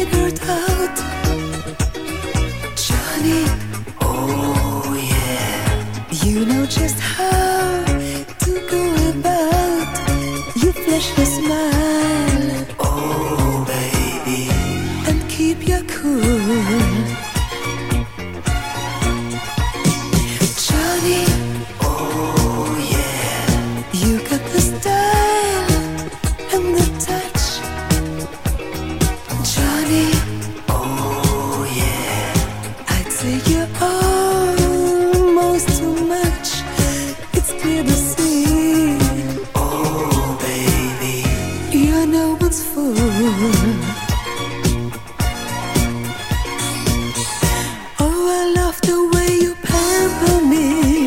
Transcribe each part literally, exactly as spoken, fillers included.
figured out. Johnny, Oh yeah, you know just how to go about. You flash a smile oh baby, and keep your cool. Johnny, oh yeah, you got the style and the touch. Johnny, oh yeah, I'd say you're almost too much. It's clear to see oh baby, you're no one's fool. Oh, I love the way you pamper me.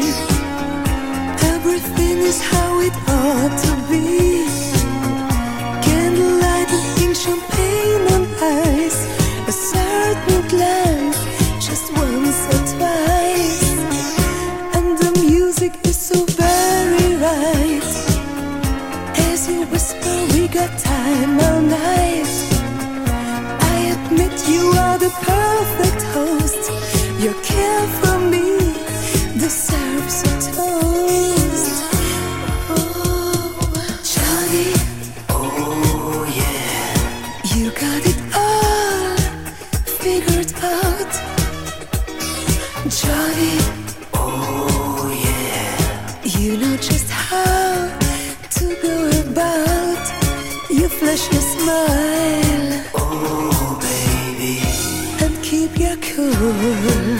Everything is how it ought to be. Candlelight and pink champagne on ice. A certain glance, just once or twice. And the music is so very right. As you whisper, we got time all night. I admit you are the perfect host. Your care for me deserves a toast. Oh, Johnny, oh yeah, you got it all figured out. Johnny, oh yeah, you know just how to go about. You flash your smile oh baby, and keep your cool.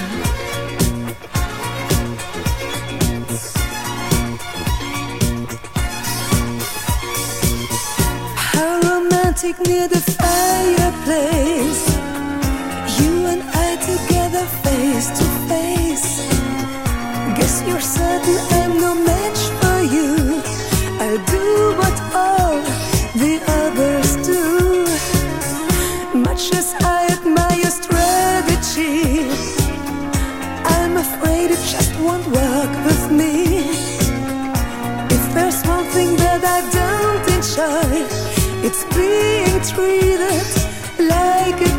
How romantic near the fireplace. You and I together face to face. Guess you're certain I'm no match for you. I'll do what all the others do. Much as I admire your strategy, I'm afraid it just won't work with me. If there's one thing that I don't enjoy, it's being treated like a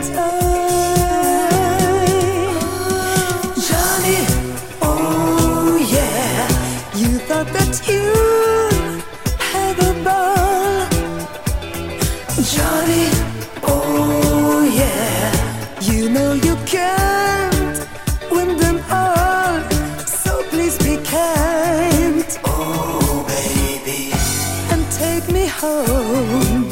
toy. Johnny, oh yeah, you thought that you had a ball. Johnny, oh yeah, you know you can't win them all. So please be kind oh baby, and take me home.